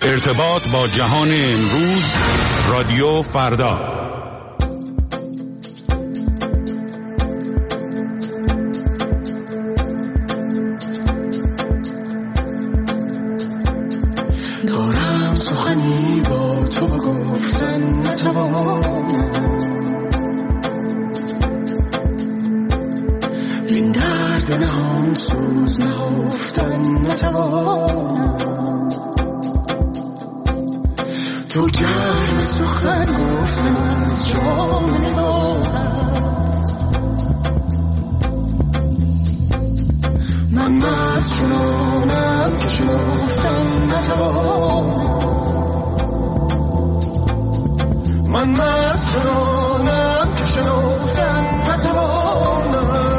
ارتباط با جهان امروز، رادیو فردا. دارم سخنی با تو گفتن نتوانم، این درد نهان سوز نهفتن نتوانم. تو گرم سخن گفتن از جام نگاهت، من مست چنانم که شنفتن نتوانم. من مست چنانم که شنفتن نتوانم.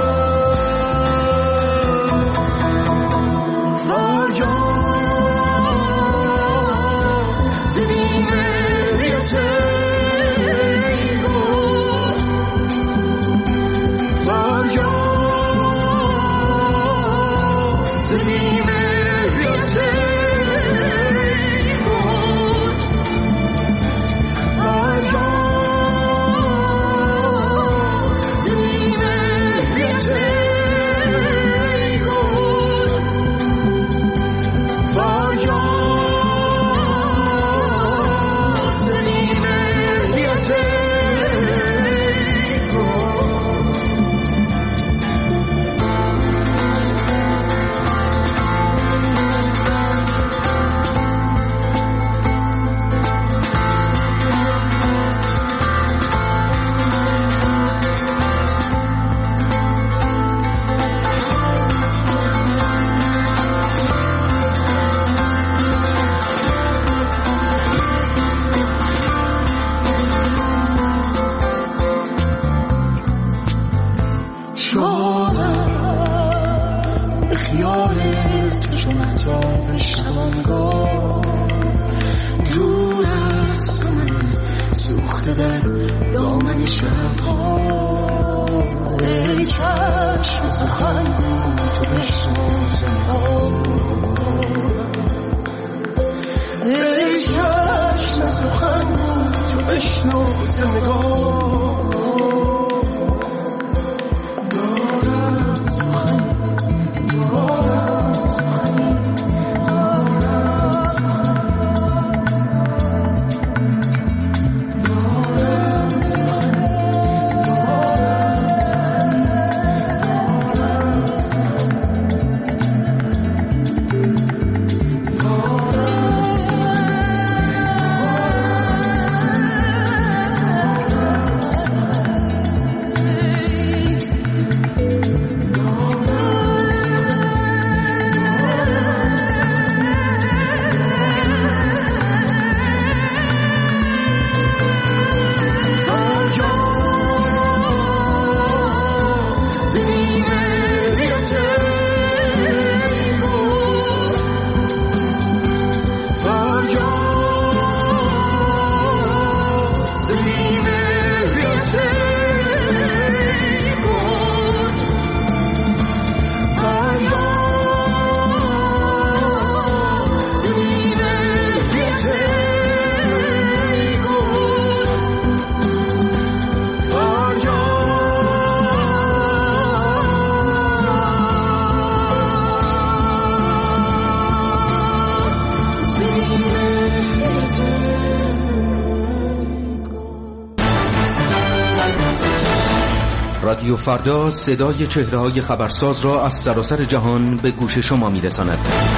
رادیو فردا صدای چهره‌های خبرساز را از سراسر جهان به گوش شما می‌رساند.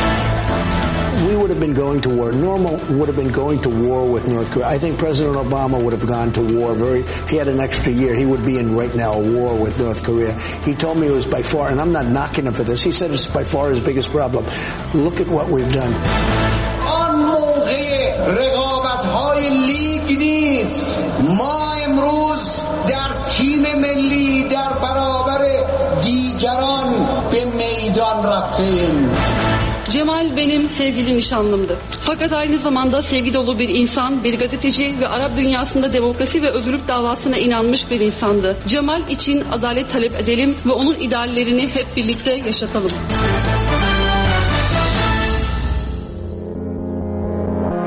We would have been going to war. Normal would have been going to war with North Korea. I think President Obama would have gone to war. He had an extra year. He would be in right now a war with North Korea. He told me it was by far, and I'm not knocking him for this. He said it's by far his biggest problem. Look at what we've done. آن موقع رقابت‌های لیگ نیست. ما امروز در تیم ملی در برابر دیگران به میدان رفتیم. Cemal benim sevgili nişanlımdı. Fakat aynı zamanda sevgi dolu bir insan, bir gazeteci ve Arap dünyasında demokrasi ve özgürlük davasına inanmış bir insandı. Cemal için adalet talep edelim ve onun ideallerini hep birlikte yaşatalım.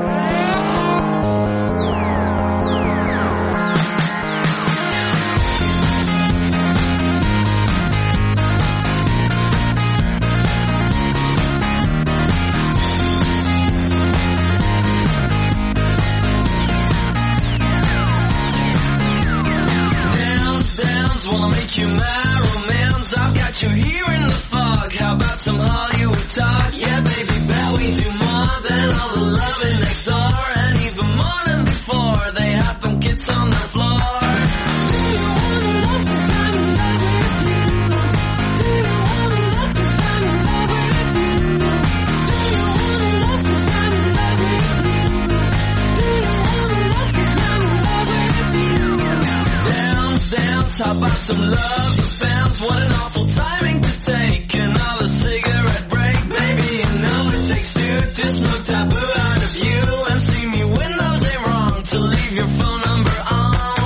all the loving next door, and even more than before, they have pumpkins on the floor. How about some love for fans? What an awful timing to take another cigarette break. Baby, you know it takes two to smoke taboo out of you and see me when those ain't wrong to leave your phone number on.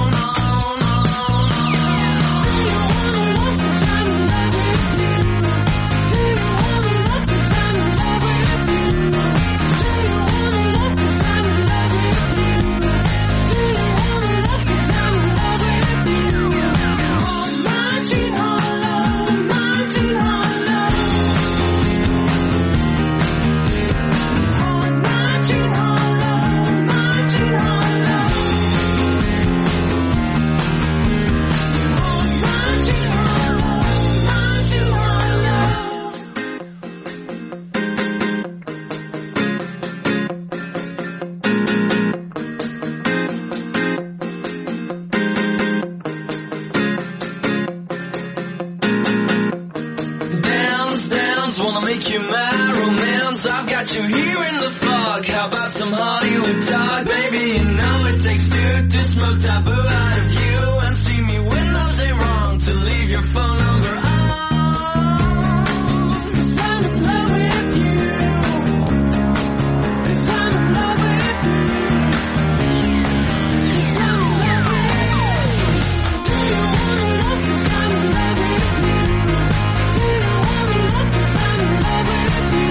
You here in the fog, how about some Hollywood talk? Baby, you know it takes two to smoke taboo out of you and see me when those ain't wrong to leave your phone number on. 'Cause I'm in love with you. 'Cause I'm in love with you. 'Cause I'm in love with you. Do you wanna love? 'Cause I'm in love with you. Do you wanna love? 'Cause I'm in love with you.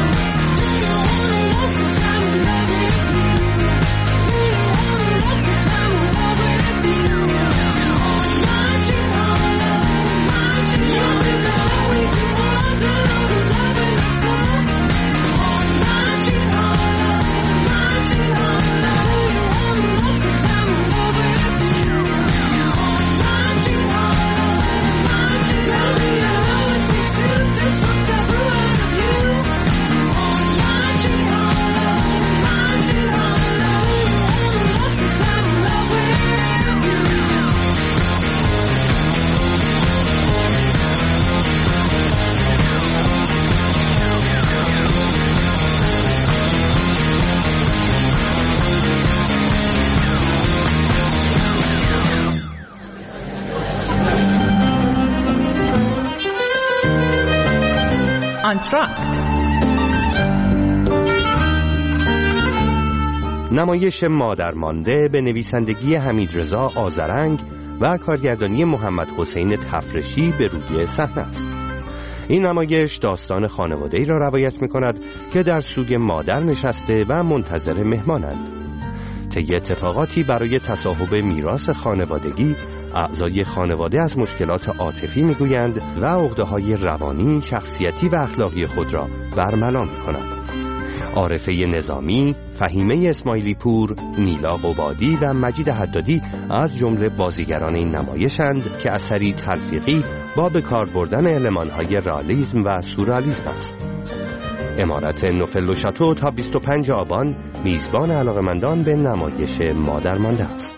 نمایش مادرمانده به نویسندگی حمیدرضا آذرنگ و کارگردانی محمد حسین تفرشی به روی صحنه است. این نمایش داستان خانواده‌ای را روایت می‌کند که در سوگ مادر نشسته و منتظر مهمانند. طی اتفاقاتی برای تصاحب میراث خانوادگی، اعضای خانواده از مشکلات عاطفی می‌گویند و عقده‌های روانی، شخصیتی و اخلاقی خود را برملا می‌کنند. عارفه نظامی، فهیمه اسماعیلی پور، نیلا قبادی و مجید حدادی از جمله بازیگران این نمایشند که اثری تلفیقی با به کار بردن المان‌های رئالیسم و سورئالیسم است. امارت نوفل و شاتو تا 25 آبان میزبان علاقه‌مندان به نمایش مادرمانده است.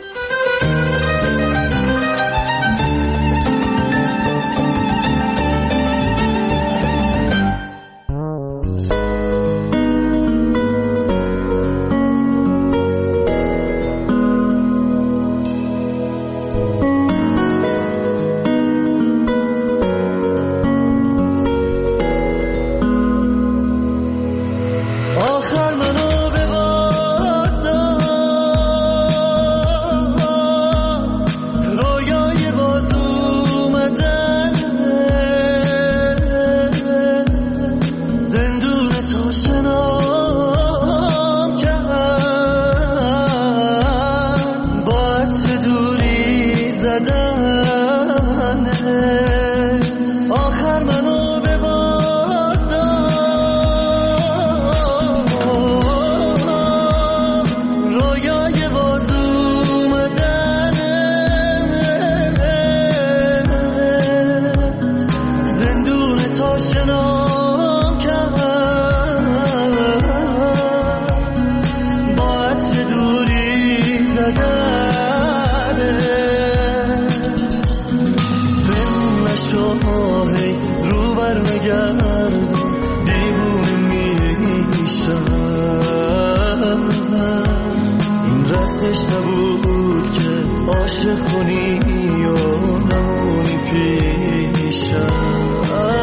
رسمش نبود که عاشق کنی و نمونی پیشم.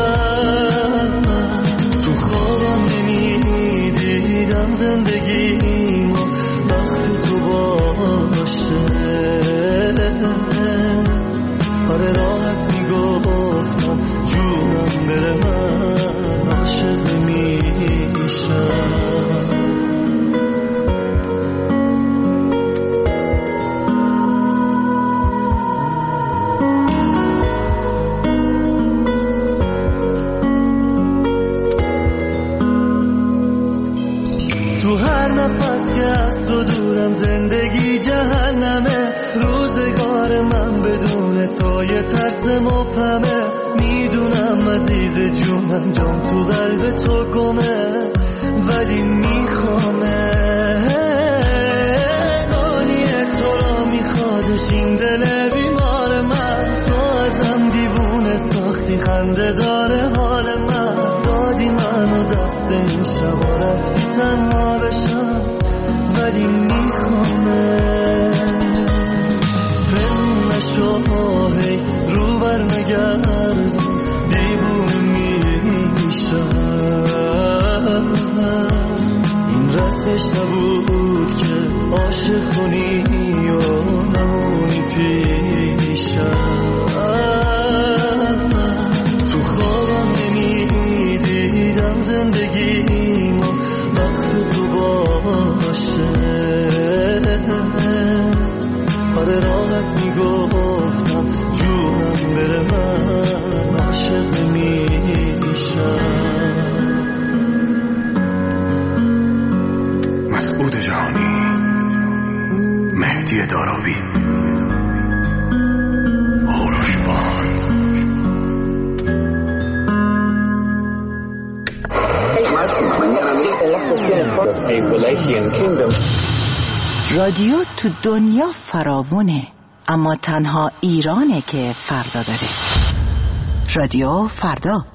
تو خوابم نمیدیدم زندگیمو وقت تو باشه. آره راحت میگفتم جونم بره من عاشق نمیشم. تو هر نفس که از تو دورم زندگی جهنمه. روزگار من بدون تو یه ترس مبهمه. میدونم عزیز جونم جام تو قلب تو گمه ولی میخوامه. ثانیه تو را میخوادش این دل بیمار من. تو ازم دیوونه ساختی خنده داره حال من. دادی منو دست این شبا رفتی تنها بشم ولی میخوامه. بمون نشو هی رو بر نگردون دیوونه میشم. این رسمش نبود که عاشق کنی و نمونی پیشم. تو خوابم نمیدیدم زندگیمو وقت تو باشه. آره راحت میگفتم جونم بره من عاشق نمیشم. مسعود جهانی، مهدی دارابی، هوروش باند. رادیو تو دنیا فراوونه اما تنها ایرانه که فردا داره. رادیو فردا.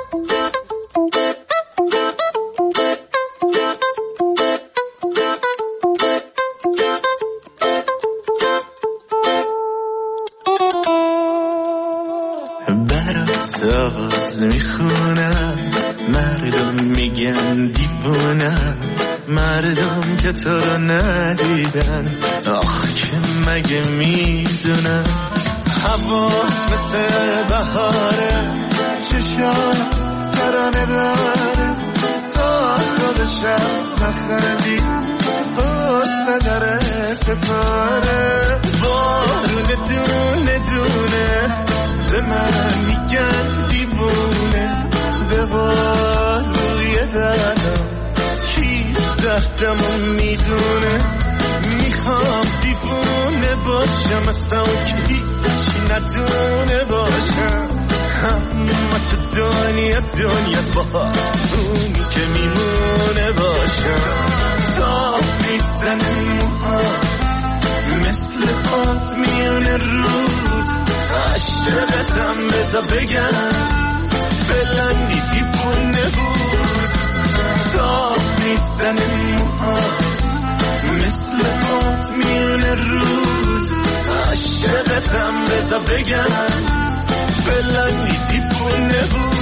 برات ساز میخونم مردم میگن دیوونم. مردم که تو رو ندیدن آخ که مگه میدونن. هوا مثل بهاره چشام ترانه داره. تا خودشم نخندی حسن داره ستاره. بارون دونه دونه به من میگن دیوونه. به باروی دردم کی دردمو میدونه. میخوام دیوونه باشم اصلا که هیچی ندونه باشم. اما تو دنیاست باهات اونی که میمونه باشم. تا میزنه موهات مثل آب میونه رود. عشقتم بذار بگم فلانی دیوونه بود. تا میزنه موهات مثل آب میونه رود. عشقتم بذار بگم فلانی دیوونه بود.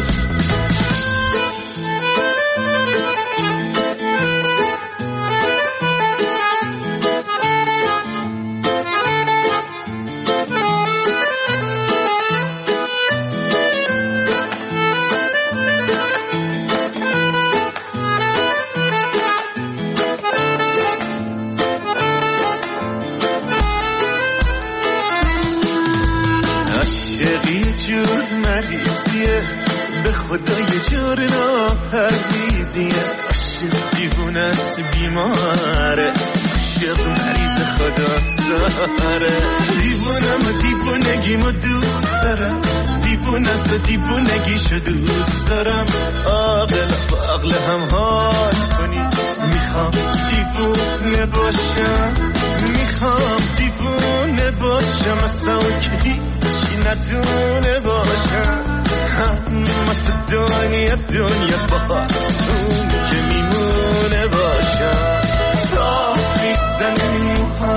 به خدا یه جور ناپرویزیه. عاشق دیوونه است بیماره. عاشق مریض خدا داره. دیوونم و دیوونگیمو دوست دارم. دیوونه است و دیوونگیشو دوست دارم. عاقل با عقل هم حال کنی. میخوام دیوونه باشم. میخوام دیوونه باشم اصلا که هیچی ندونه باشم. اما تو دنیاست باهات اون که میمونه باشم. تا میزنه موهات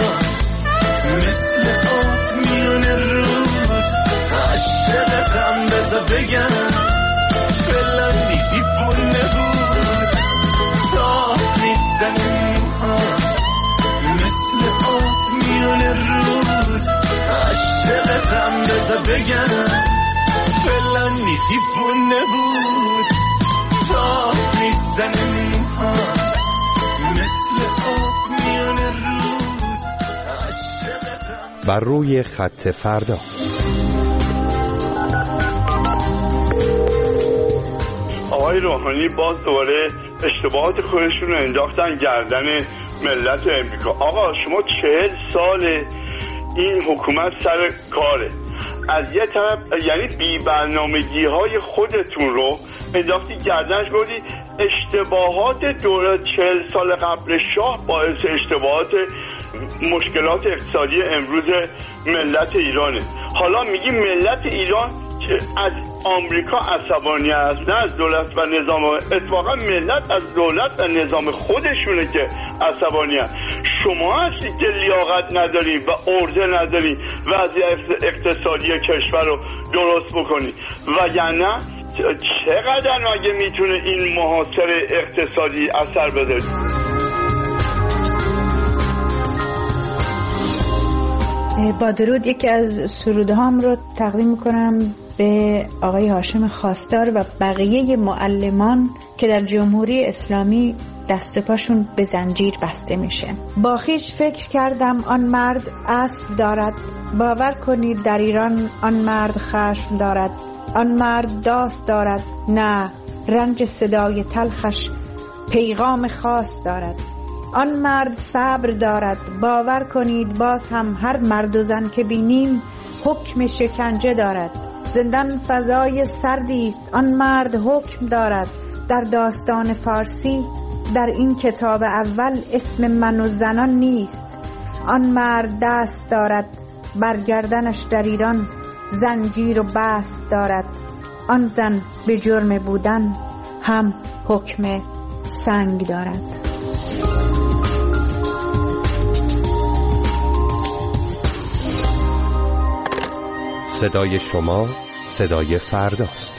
بگم فلانی دیوونه بود تا میزنه موهام مثل آب میانه رود عاشقتم. بر روی خط فردا. آقای روحانی باز دوباره اشتباهات خودشون رو انداختن گردن ملت امریکا. آقا شما 40 سال این حکومت سر کاره، از یه طرف یعنی بی برنامگی های خودتون رو انداختی گردنش، گفتی اشتباهات دوره 40 سال قبل شاه باعث اشتباهات مشکلات اقتصادی امروز ملت ایرانه. حالا میگی ملت ایران از آمریکا عصبانی است، نه از دولت و نظام. اتفاقا ملت از دولت و نظام خودشونه که عصبانی است. شما هستید که لیاقت ندارید و عرضه ندارید وضعیت اقتصادی کشور رو درست بکنید و یعنی چقدر مگه میتونه این محاصره اقتصادی اثر بده؟ با درود یکی از سرودهام رو تقدیم میکنم به آقای هاشم خواستار و بقیه معلمان که در جمهوری اسلامی دست و پاشون به زنجیر بسته میشه. با خویش فکر کردم آن مرد اسب دارد، باور کنید در ایران آن مرد خشم دارد. آن مرد داست دارد، نه رنج صدای تلخش پیغام خاص دارد. آن مرد صبر دارد، باور کنید باز هم هر مرد و زن که بینیم حکم شکنجه دارد. زندان فضای سردی است، آن مرد حکم دارد. در داستان فارسی در این کتاب اول اسم من و زنان نیست. آن مرد دست دارد، برگردنش در ایران زنجیر و بست دارد. آن زن به جرم بودن هم حکم سنگ دارد. صدای شما صدای فرداست.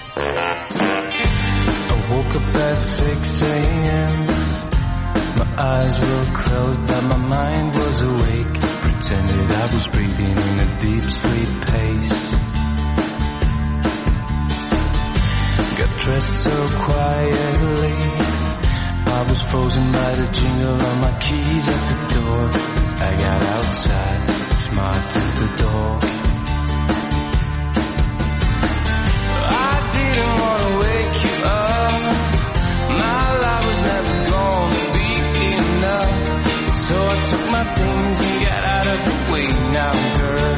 I woke up at 6 a.m. My eyes were closed but my mind was awake. Pretended I was breathing in a deep sleep pace. Got dressed so quietly, I was frozen by the jingle of my keys at the door. As I got outside, smiled to the door. I didn't want to wake you up, my life was never gonna be enough. So I took my things and got out of the way now, girl.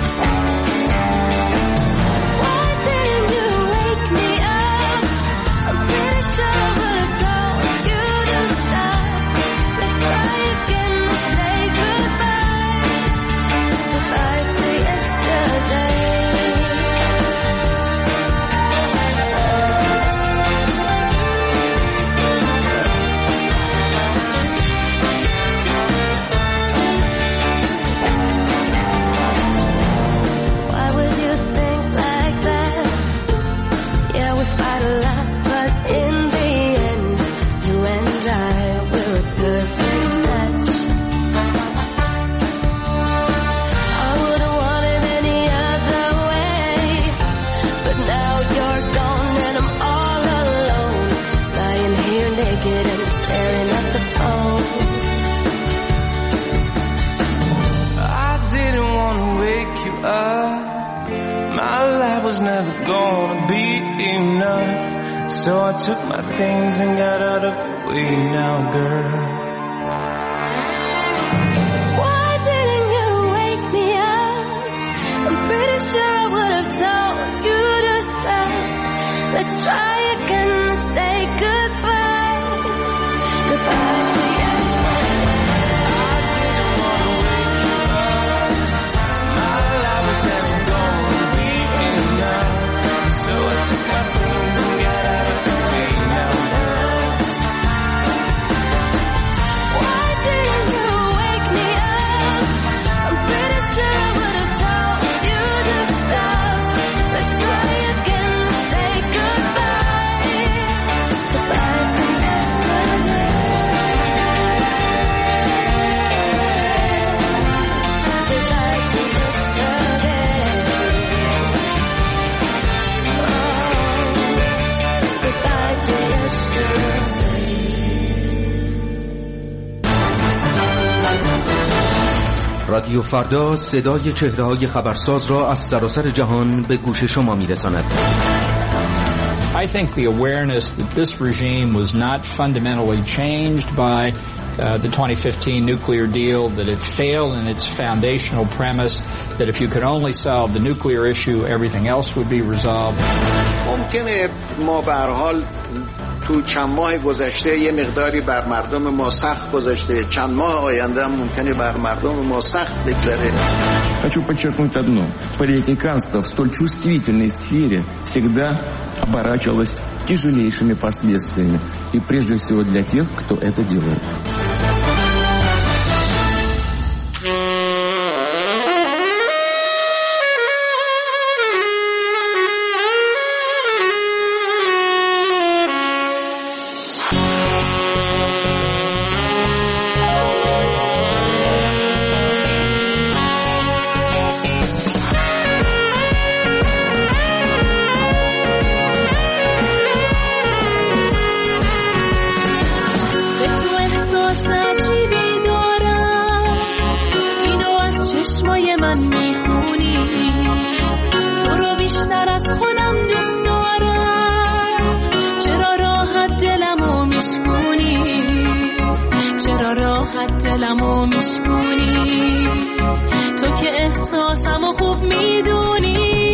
Why didn't you wake me up? I'm pretty sure I would've told you to stop. Let's try again, let's say goodbye. Goodbye to yesterday. So I took my things and got out of the way now, girl. Why didn't you wake me up? I'm pretty sure I would've told you to stop. Let's try again, let's say goodbye. Goodbye to yesterday. I didn't want to wake you up. My life was never gonna be enough. So I took my things and got out of the way now, girl. Why رادیو فردا صدای چهره‌های خبرساز را از سراسر جهان به گوش شما می‌رساند. I think the awareness that this regime was not fundamentally changed by the 2015 nuclear deal, that it failed in its foundational premise, that if you could only solve the nuclear issue, everything else would be resolved. ممکنه ما به هر حال تو چند ماه گذشته یه مقداری بر مردم ما سخت گذشته، چند ماه آینده هم ممکنه بر مردم ما سخت بگذره. Хочу подчеркнуть одно. Политиканство в столь чувствительной сфере всегда оборачивалось тяжелейшими последствиями. И прежде всего для тех, кто это делает. دلمو میشکنی تو که احساسمو خوب میدونی